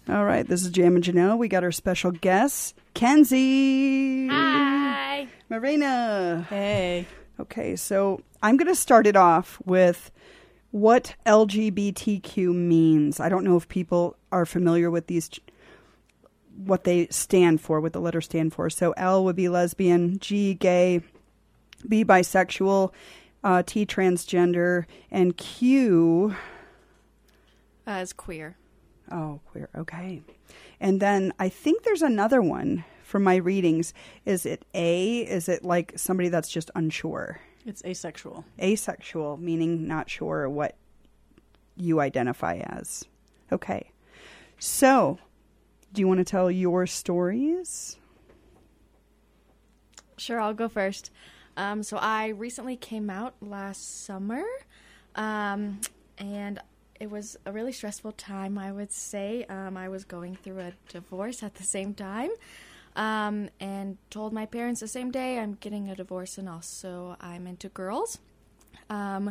All right, this is Jam and Janelle. We got our special guest, Kenzie. Hi. Marina. Hey. Okay, so I'm going to start it off with what LGBTQ means. I don't know if people are familiar with these, what they stand for, what the letters stand for. So L would be lesbian, G, gay, B, bisexual, T, transgender, and Q... As queer. Oh, queer. Okay. And then I think there's another one from my readings. Is it A? Is it like somebody that's just unsure? It's asexual. Asexual, meaning not sure what you identify as. Okay. So, do you want to tell your stories? Sure, I'll go first. So I recently came out last summer, and it was a really stressful time, I would say. I was going through a divorce at the same time, and told my parents the same day I'm getting a divorce, and also I'm into girls. I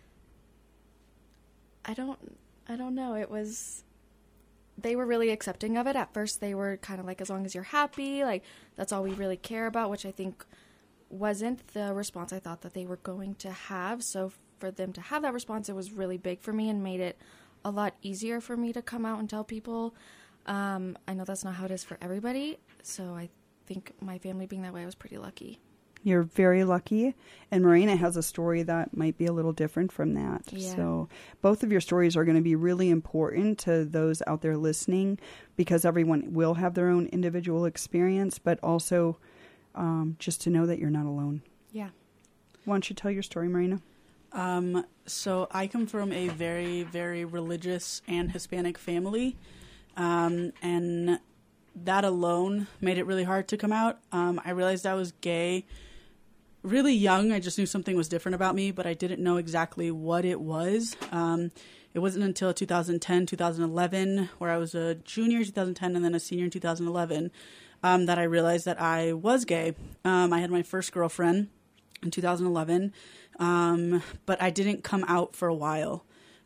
don't know. They were really accepting of it. At first, they were kind of like, as long as you're happy, like, that's all we really care about, which I think wasn't the response I thought that they were going to have. So for them to have that response, it was really big for me and made it a lot easier for me to come out and tell people. I know that's not how it is for everybody, so I think my family being that way, I was pretty lucky. You're very lucky, and Marina has a story that might be a little different from that. Yeah. So both of your stories are going to be really important to those out there listening, because everyone will have their own individual experience, but also just to know that you're not alone. Yeah. Why don't you tell your story, Marina? So I come from a very, very religious and Hispanic family, and that alone made it really hard to come out. I realized I was gay really young. I just knew something was different about me, but I didn't know exactly what it was. It wasn't until 2010, 2011, where I was a junior in 2010 and then a senior in 2011, that I realized that I was gay. I had my first girlfriend in 2011, but I didn't come out for a while.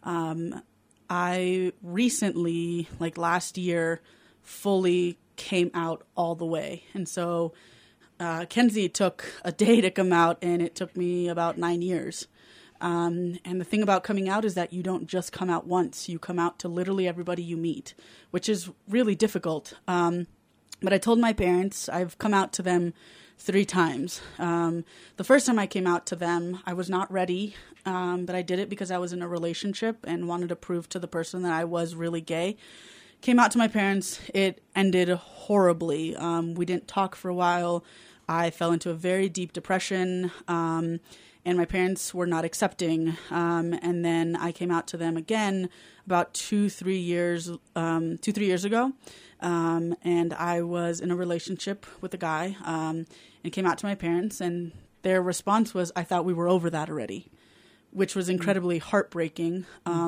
I recently, like last year, fully came out all the way. And so Kenzie took a day to come out, and it took me about 9 years. And the thing about coming out is that you don't just come out once. You come out to literally everybody you meet, which is really difficult. But I told my parents, I've come out to them 3 times. The first time I came out to them, I was not ready, but I did it because I was in a relationship and wanted to prove to the person that I was really gay. Came out to my parents. It ended horribly. We didn't talk for a while. I fell into a very deep depression, and my parents were not accepting. And then I came out to them again about 2-3 years ago. And I was in a relationship with a guy, and came out to my parents, and their response was, I thought we were over that already, which was incredibly heartbreaking.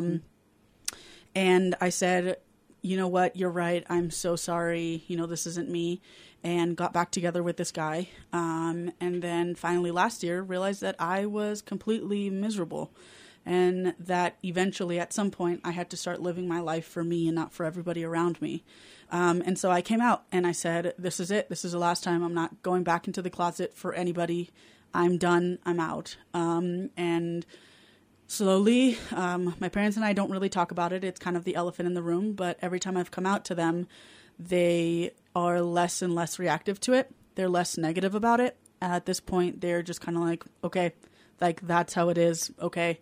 And I said, you know what, you're right. I'm so sorry. This isn't me. And got back together with this guy. And then finally last year realized that I was completely miserable, and that eventually at some point I had to start living my life for me and not for everybody around me. And so I came out and I said, this is it. This is the last time. I'm not going back into the closet for anybody. I'm done. I'm out. And slowly, my parents and I don't really talk about it. It's kind of the elephant in the room. But every time I've come out to them, they are less and less reactive to it. They're less negative about it. At this point, they're just kind of like, okay, like that's how it is. Okay.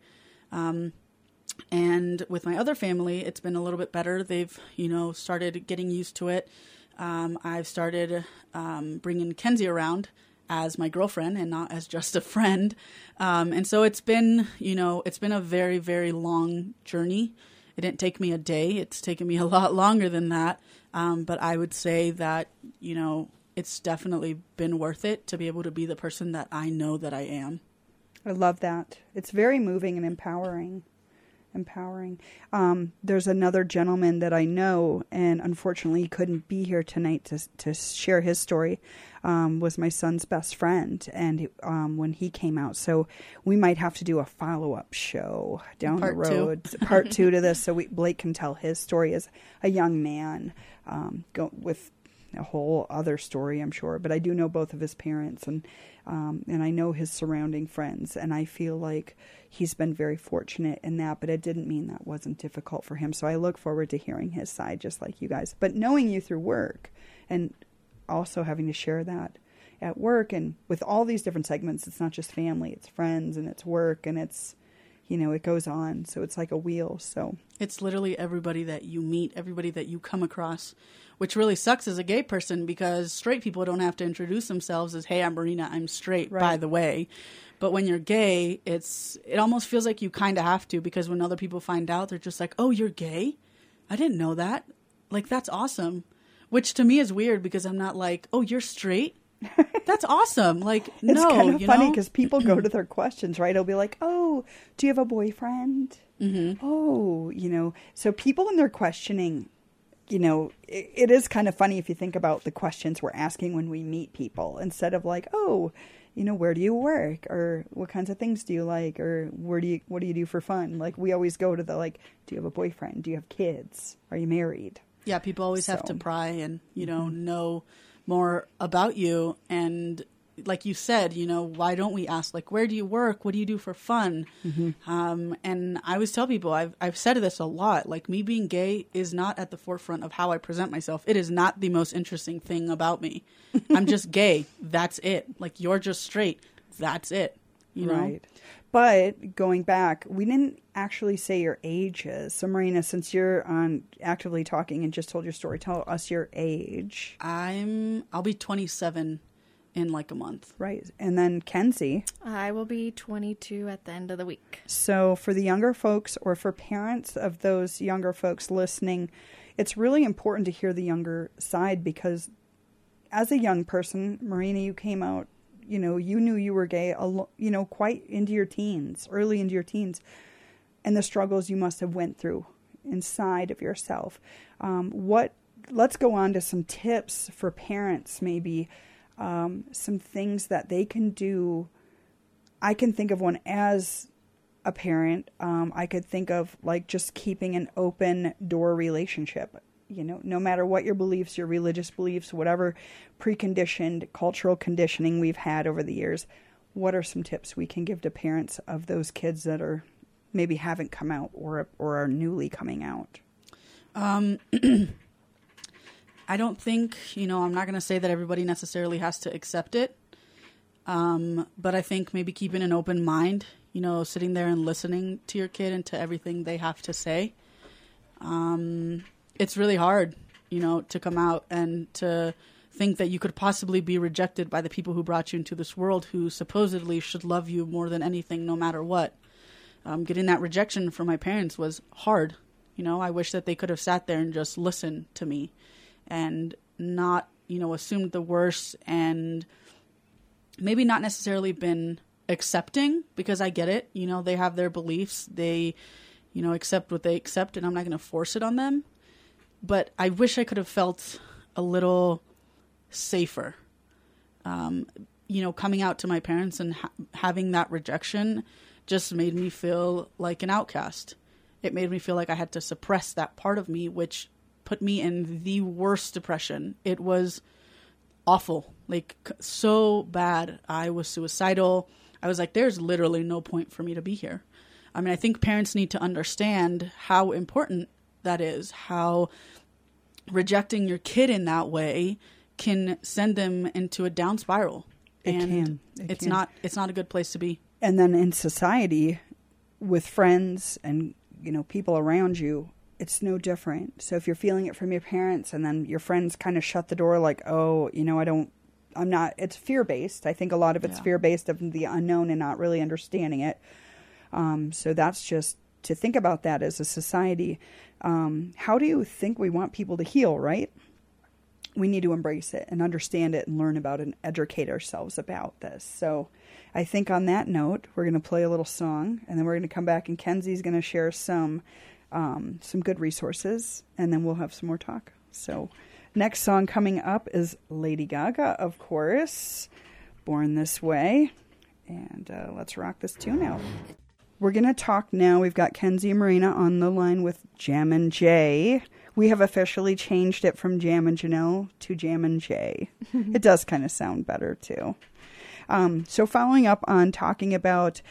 And with my other family, it's been a little bit better. They've, started getting used to it. I've started bringing Kenzie around as my girlfriend and not as just a friend. And so it's been a very, very long journey. It didn't take me a day. It's taken me a lot longer than that. But I would say that, it's definitely been worth it to be able to be the person that I know that I am. I love that. It's very moving and empowering. Empowering. There's another gentleman that I know, and unfortunately he couldn't be here tonight to share his story. Was my son's best friend, and when he came out, so we might have to do a follow-up show down the road, part 2 to this, so Blake can tell his story as a young man, with a whole other story, I'm sure. But I do know both of his parents, and I know his surrounding friends, and I feel like he's been very fortunate in that, but it didn't mean that wasn't difficult for him. So I look forward to hearing his side, just like you guys. But knowing you through work, and also having to share that at work, and with all these different segments, it's not just family, it's friends, and it's work, and it's, it goes on. So it's like a wheel. So it's literally everybody that you meet, everybody that you come across, which really sucks as a gay person, because straight people don't have to introduce themselves as, hey, I'm Marina, I'm straight, by the way. But when you're gay, it almost feels like you kind of have to, because when other people find out, they're just like, oh, you're gay? I didn't know that. Like, that's awesome. Which to me is weird, because I'm not like, oh, you're straight? That's awesome. Like, no, it's kind of funny because people go to their questions, right? It'll be like, oh, do you have a boyfriend? Mm-hmm. Oh, so people in their questioning, it is kind of funny if you think about the questions we're asking when we meet people, instead of like, oh, where do you work? Or what kinds of things do you like? Or what do you do for fun? Like, we always go to the, like, do you have a boyfriend? Do you have kids? Are you married? Yeah, people always have to pry and, know more about you. And like you said, why don't we ask, like, where do you work? What do you do for fun? Mm-hmm. And I always tell people, I've said this a lot, like, me being gay is not at the forefront of how I present myself. It is not the most interesting thing about me. I'm just gay. That's it. Like, you're just straight. That's it. Right. But going back, we didn't actually say your ages. So Marina, since you're on actively talking and just told your story, tell us your age. I'll be 27 in like a month. Right. And then Kenzie. I will be 22 at the end of the week. So for the younger folks, or for parents of those younger folks listening, it's really important to hear the younger side, because as a young person, Marina, you came out, you knew you were gay, quite into your teens, early into your teens, and the struggles you must have went through inside of yourself. Let's go on to some tips for parents, maybe, some things that they can do. I can think of one as a parent. I could think of, like, just keeping an open door relationship. No matter what your beliefs, your religious beliefs, whatever preconditioned cultural conditioning we've had over the years, what are some tips we can give to parents of those kids that are maybe haven't come out or are newly coming out? I don't think, I'm not going to say that everybody necessarily has to accept it. But I think maybe keeping an open mind, sitting there and listening to your kid and to everything they have to say. It's really hard, to come out and to think that you could possibly be rejected by the people who brought you into this world, who supposedly should love you more than anything, no matter what. Getting that rejection from my parents was hard. I wish that they could have sat there and just listened to me and not, assumed the worst, and maybe not necessarily been accepting, because I get it. They have their beliefs. They, accept what they accept, and I'm not going to force it on them. But I wish I could have felt a little safer. Coming out to my parents and having that rejection just made me feel like an outcast. It made me feel like I had to suppress that part of me, which put me in the worst depression. It was awful, like, so bad. I was suicidal. I was like, there's literally no point for me to be here. I mean, I think parents need to understand how important that is, how rejecting your kid in that way can send them into a down spiral. It's not a good place to be. And then in society, with friends and, people around you, it's no different. So if you're feeling it from your parents and then your friends kind of shut the door, like, oh, it's fear-based. I think a lot of it's fear-based of the unknown and not really understanding it. So that's just to think about that as a society. How do you think we want people to heal, right? we need to embrace it and understand it and learn about it and educate ourselves about this. So I think on that note, we're going to play a little song, and then we're going to come back, and Kenzie's going to share some good resources, and then we'll have some more talk. So next song coming up is Lady Gaga, of course, Born This Way. And let's rock this tune out. We're going to talk now. We've got Kenzie and Marina on the line with Jammin' Jay. We have officially changed it from Jammin' Janelle to Jammin' Jay. It does kind of sound better, too. So following up on talking about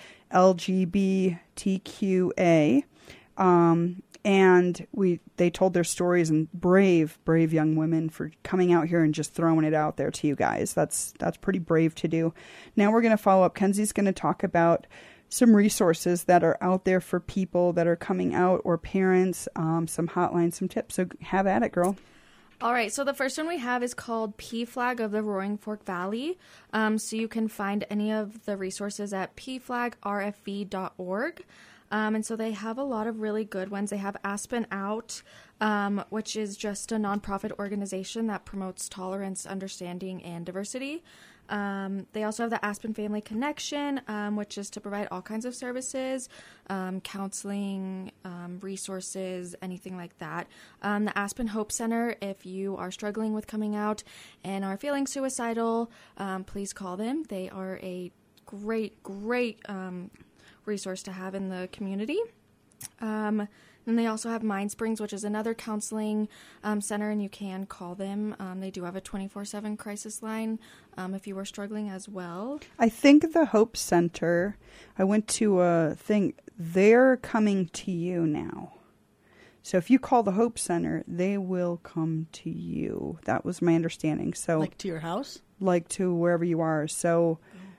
LGBTQA, and they told their stories, and brave young women for coming out here and just throwing it out there to you guys. That's pretty brave to do. Now we're going to follow up. Kenzie's going to talk about some resources that are out there for people that are coming out or parents, some hotlines, some tips. So have at it, girl. All right, so the first one we have is called PFLAG of the Roaring Fork Valley. So you can find any of the resources at pflagrfv.org. And so they have a lot of really good ones. They have Aspen Out, which is just a nonprofit organization that promotes tolerance, understanding, and diversity. They also have the Aspen Family Connection, which is to provide all kinds of services, counseling, resources, anything like that. The Aspen Hope Center, if you are struggling with coming out and are feeling suicidal, please call them. They are a great resource to have in the community. And they also have Mind Springs, which is another counseling center, and you can call them. They do have a 24/7 crisis line if you were struggling as well. I think the Hope Center, I went to a thing, they're coming to you now. So if you call the Hope Center, they will come to you. That was my understanding. So Like to your house? Like to wherever you are. So,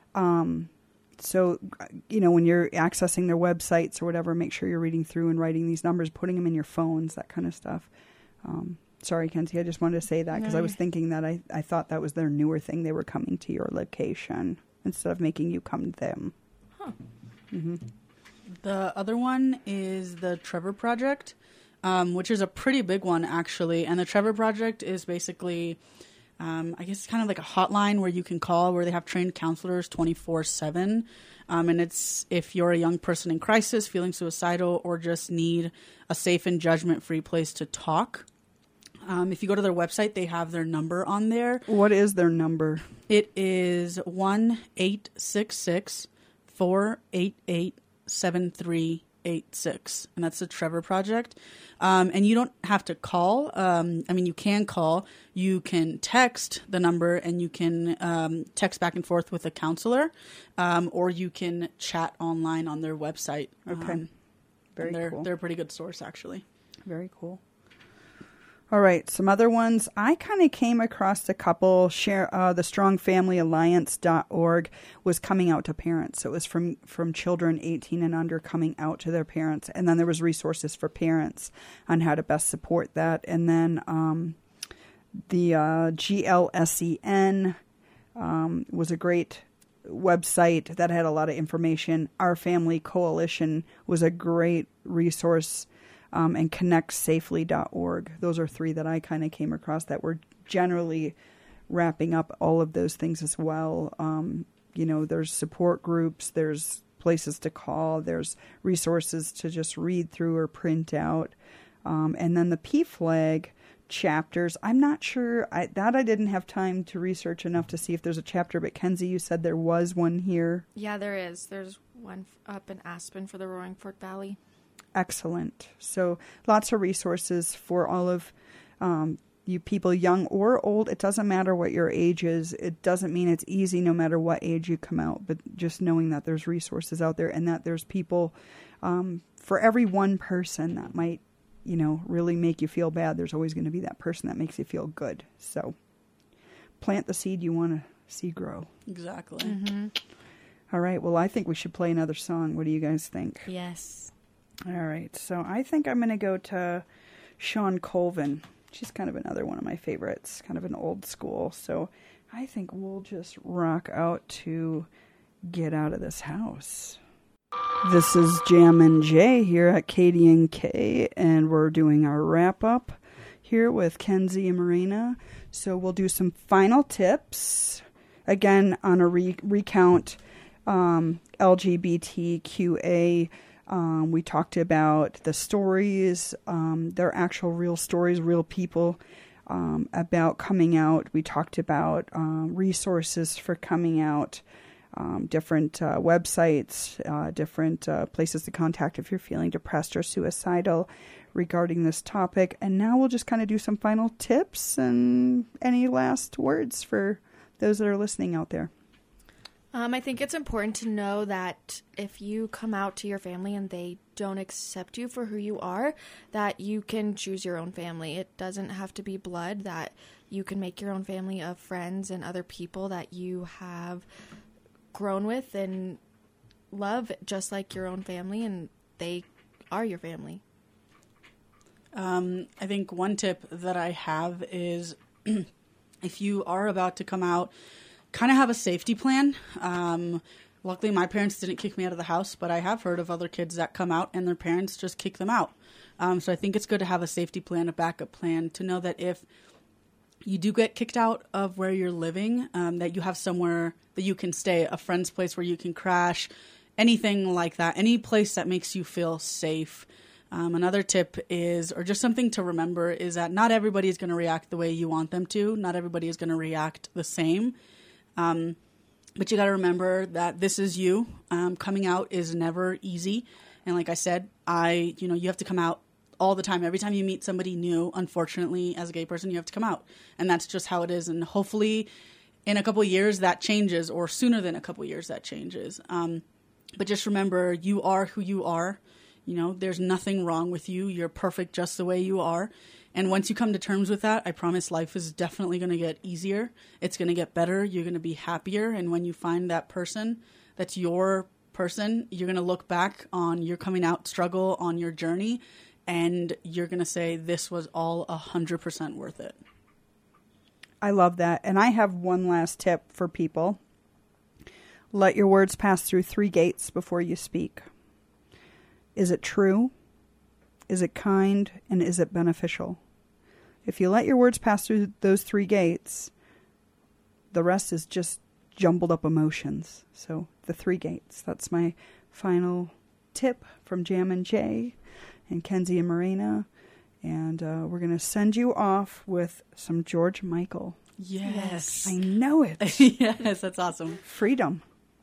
when you're accessing their websites or whatever, make sure you're reading through and writing these numbers, putting them in your phones, that kind of stuff. Sorry, Kenzie, I just wanted to say that because I was thinking that I thought that was their newer thing. They were coming to your location instead of making you come to them. Huh. Mm-hmm. The other one is the Trevor Project, which is a pretty big one, actually. And the Trevor Project is basically, I guess it's kind of like a hotline where you can call, where they have trained counselors 24/7. And it's if you're a young person in crisis, feeling suicidal, or just need a safe and judgment-free place to talk. If you go to their website, they have their number on there. What is their number? It is 1-866-488-7386. And that's the Trevor Project. And you don't have to call. You can call. You can text the number, and you can text back and forth with a counselor. Or you can chat online on their website. Okay. Very cool. They're a pretty good source, actually. Very cool. All right, some other ones. I kind of came across a couple. The strongfamilyalliance.org was coming out to parents. So it was from children 18 and under coming out to their parents. And then there was resources for parents on how to best support that. And then the GLSEN was a great website that had a lot of information. Our Family Coalition was a great resource. And connectsafely.org. Those are three that I kind of came across that were generally wrapping up all of those things as well. There's support groups, there's places to call, there's resources to just read through or print out. And then the PFLAG chapters, I'm not sure, I didn't have time to research enough to see if there's a chapter, but Kenzie, you said there was one here. Yeah, there is. There's one up in Aspen for the Roaring Fork Valley. Excellent. So lots of resources for all of you people, young or old. It doesn't matter what your age is. It doesn't mean it's easy no matter what age you come out, but just knowing that there's resources out there and that there's people for every one person that might, really make you feel bad. There's always going to be that person that makes you feel good. So plant the seed you want to see grow. Exactly. Mm-hmm. All right. Well, I think we should play another song. What do you guys think? Yes. All right, so I think I'm going to go to Shawn Colvin. She's kind of another one of my favorites, kind of an old school. So I think we'll just rock out to Get Out of This House. This is Jammin' Jay here at KDNK, and we're doing our wrap-up here with Kenzie and Marina. So we'll do some final tips. Again, on a recount, LGBTQA, we talked about the stories, their actual real stories, real people, about coming out. We talked about resources for coming out, different websites, different places to contact if you're feeling depressed or suicidal regarding this topic. And now we'll just kind of do some final tips and any last words for those that are listening out there. I think it's important to know that if you come out to your family and they don't accept you for who you are, that you can choose your own family. It doesn't have to be blood, that you can make your own family of friends and other people that you have grown with and love just like your own family, and they are your family. I think one tip that I have is if you are about to come out, kind of have a safety plan. Luckily, my parents didn't kick me out of the house, but I have heard of other kids that come out and their parents just kick them out. So I think it's good to have a safety plan, a backup plan, to know that if you do get kicked out of where you're living, that you have somewhere that you can stay, a friend's place where you can crash, anything like that, any place that makes you feel safe. Another tip is, or just something to remember, is that not everybody is going to react the way you want them to. Not everybody is going to react the same. But you got to remember that this is you. Coming out is never easy. And like I said, you have to come out all the time. Every time you meet somebody new, unfortunately, as a gay person, you have to come out. And that's just how it is. And hopefully in a couple of years that changes, or sooner than a couple of years that changes. But just remember, you are who you are. There's nothing wrong with you. You're perfect just the way you are. And once you come to terms with that, I promise life is definitely going to get easier. It's going to get better. You're going to be happier. And when you find that person that's your person, you're going to look back on your coming out struggle, on your journey, and you're going to say, this was all 100% worth it. I love that. And I have one last tip for people. Let your words pass through 3 gates before you speak. Is it true? Is it kind? And is it beneficial? If you let your words pass through those 3 gates, the rest is just jumbled up emotions. So the 3 gates. That's my final tip from Jam and Jay and Kenzie and Marina. And we're going to send you off with some George Michael. Yes. I know it. Yes, that's awesome. Freedom.